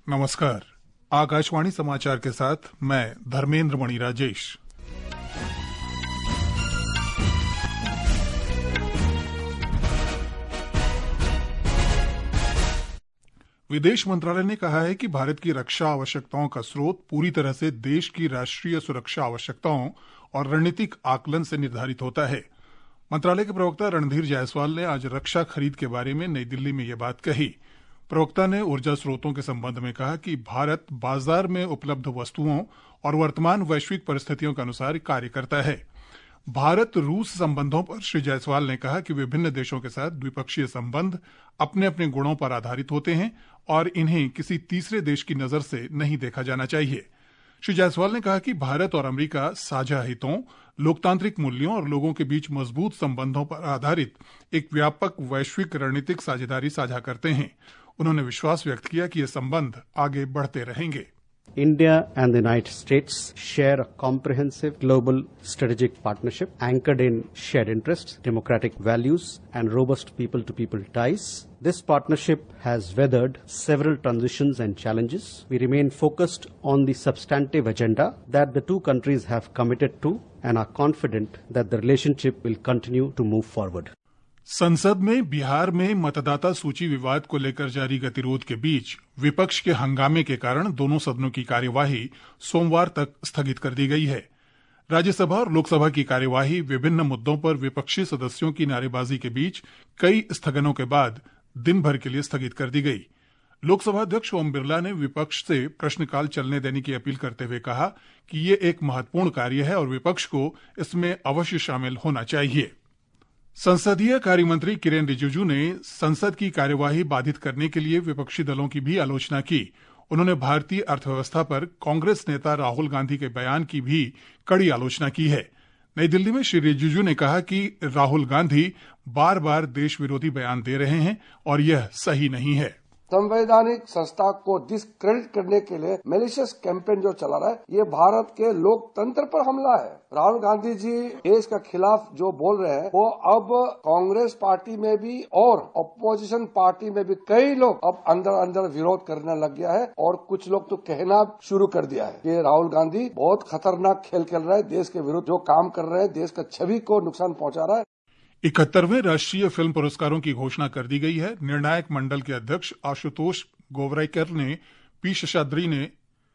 नमस्कार। आकाशवाणी समाचार के साथ मैं धर्मेंद्र मणि राजेश। विदेश मंत्रालय ने कहा है कि भारत की रक्षा आवश्यकताओं का स्रोत पूरी तरह से देश की राष्ट्रीय सुरक्षा आवश्यकताओं और रणनीतिक आकलन से निर्धारित होता है। मंत्रालय के प्रवक्ता रणधीर जायसवाल ने आज रक्षा खरीद के बारे में नई दिल्ली में यह बात कही। प्रवक्ता ने ऊर्जा स्रोतों के संबंध में कहा कि भारत बाजार में उपलब्ध वस्तुओं और वर्तमान वैश्विक परिस्थितियों के अनुसार कार्य करता है। भारत रूस संबंधों पर श्री जायसवाल ने कहा कि विभिन्न देशों के साथ द्विपक्षीय संबंध अपने अपने गुणों पर आधारित होते हैं और इन्हें किसी तीसरे देश की नजर से नहीं देखा जाना चाहिए। श्री जायसवाल ने कहा कि भारत और अमेरिका साझा हितों, लोकतांत्रिक मूल्यों और लोगों के बीच मजबूत संबंधों पर आधारित एक व्यापक वैश्विक रणनीतिक साझेदारी साझा करते हैं। उन्होंने विश्वास व्यक्त किया कि ये संबंध आगे बढ़ते रहेंगे। India and the United States share a comprehensive global strategic partnership anchored in shared interests, democratic values, and robust people-to-people ties. This partnership has weathered several transitions and challenges. We remain focused on the substantive agenda that the two countries have committed to and are confident that the relationship will continue to move forward. संसद में बिहार में मतदाता सूची विवाद को लेकर जारी गतिरोध के बीच विपक्ष के हंगामे के कारण दोनों सदनों की कार्यवाही सोमवार तक स्थगित कर दी गई है। राज्यसभा और लोकसभा की कार्यवाही विभिन्न मुद्दों पर विपक्षी सदस्यों की नारेबाजी के बीच कई स्थगनों के बाद दिन भर के लिए स्थगित कर दी गई। लोकसभा अध्यक्ष ओम बिरला ने विपक्ष से प्रश्नकाल चलने देने की अपील करते हुए कहा कि ये एक महत्वपूर्ण कार्य है और विपक्ष को इसमें अवश्य शामिल होना चाहिए। संसदीय कार्य मंत्री किरेन रिजिजू ने संसद की कार्यवाही बाधित करने के लिए विपक्षी दलों की भी आलोचना की। उन्होंने भारतीय अर्थव्यवस्था पर कांग्रेस नेता राहुल गांधी के बयान की भी कड़ी आलोचना की है। नई दिल्ली में श्री रिजिजू ने कहा कि राहुल गांधी बार बार देश विरोधी बयान दे रहे हैं और यह सही नहीं है। संवैधानिक संस्था को डिस्क्रेडिट करने के लिए मैलिशियस कैंपेन जो चला रहा है, ये भारत के लोकतंत्र पर हमला है। राहुल गांधी जी देश के खिलाफ जो बोल रहे हैं, वो अब कांग्रेस पार्टी में भी और अपोजिशन पार्टी में भी कई लोग अब अंदर अंदर विरोध करने लग गया है और कुछ लोग तो कहना शुरू कर दिया है कि राहुल गांधी बहुत खतरनाक खेल खेल रहा है, देश के विरुद्ध जो काम कर रहे हैं, देश का छवि को नुकसान पहुंचा रहा है। 71वें राष्ट्रीय फिल्म पुरस्कारों की घोषणा कर दी गई है। निर्णायक मंडल के अध्यक्ष आशुतोष गोवराईकर ने पी शेषाद्री ने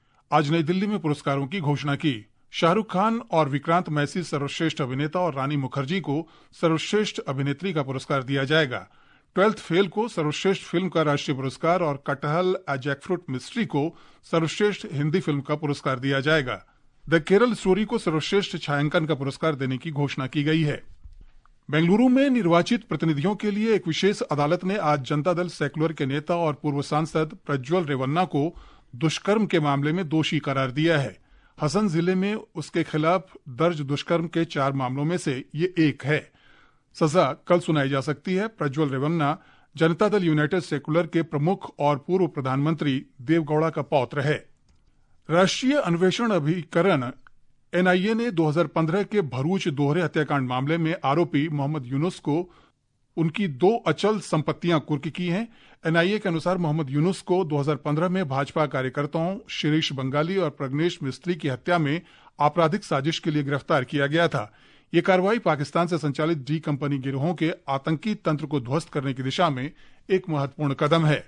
आज नई दिल्ली में पुरस्कारों की घोषणा की। शाहरुख खान और विक्रांत मैसी सर्वश्रेष्ठ अभिनेता और रानी मुखर्जी को सर्वश्रेष्ठ अभिनेत्री का पुरस्कार दिया जाएगा। 12th फेल को सर्वश्रेष्ठ फिल्म का राष्ट्रीय पुरस्कार और कटहल अ जैकफ्रूट मिस्ट्री को सर्वश्रेष्ठ हिंदी फिल्म का पुरस्कार दिया जाएगा। द केरल स्टोरी को सर्वश्रेष्ठ छायांकन का पुरस्कार देने की घोषणा की गई है। बेंगलुरु में निर्वाचित प्रतिनिधियों के लिए एक विशेष अदालत ने आज जनता दल सेक्युलर के नेता और पूर्व सांसद प्रज्वल रेवन्ना को दुष्कर्म के मामले में दोषी करार दिया है। हसन जिले में उसके खिलाफ दर्ज दुष्कर्म के 4 मामलों में से ये एक है। सजा कल सुनाई जा सकती है। प्रज्वल रेवन्ना जनता दल यूनाइटेड सेक्युलर के प्रमुख और पूर्व प्रधानमंत्री देवगौड़ा का पौत्र है। राष्ट्रीय अन्वेषण अभिकरण एनआईए ने 2015 के भरूच दोहरे हत्याकांड मामले में आरोपी मोहम्मद यूनुस को उनकी 2 अचल संपत्तियां कुर्क की हैं। एनआईए के अनुसार मोहम्मद यूनुस को 2015 में भाजपा कार्यकर्ताओं शिरीष बंगाली और प्रज्ञेश मिस्त्री की हत्या में आपराधिक साजिश के लिए गिरफ्तार किया गया था। ये कार्रवाई पाकिस्तान से संचालित डी कंपनी गिरोहों के आतंकी तंत्र को ध्वस्त करने की दिशा में एक महत्वपूर्ण कदम है।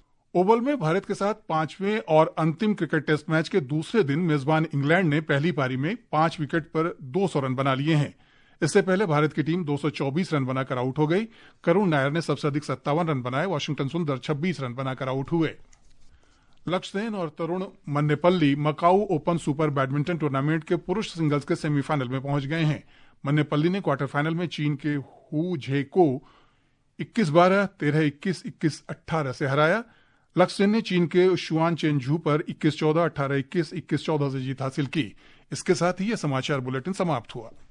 ओवल में भारत के साथ 5वें और अंतिम क्रिकेट टेस्ट मैच के दूसरे दिन मेजबान इंग्लैंड ने पहली पारी में 5 विकेट पर 200 रन बना लिए हैं। इससे पहले भारत की टीम 224 रन बनाकर आउट हो गई। करुण नायर ने सबसे अधिक 57 रन बनाए। वाशिंगटन सुंदर 26 रन बनाकर आउट हुए। लक्ष्य सेन और Tarun Mannepalli Macau open super badminton tournament के पुरुष सिंगल्स के सेमीफाइनल में पहुंच गए हैं। मन्नेपल्ली ने क्वार्टर फाइनल में चीन के हु झे को 21-12, 13-21, 21-18 से हराया। लक्ष्य सेन ने चीन के शुआन चेनझू पर 21-14, 18-21, 21-14 से जीत हासिल की। इसके साथ ही यह समाचार बुलेटिन समाप्त हुआ।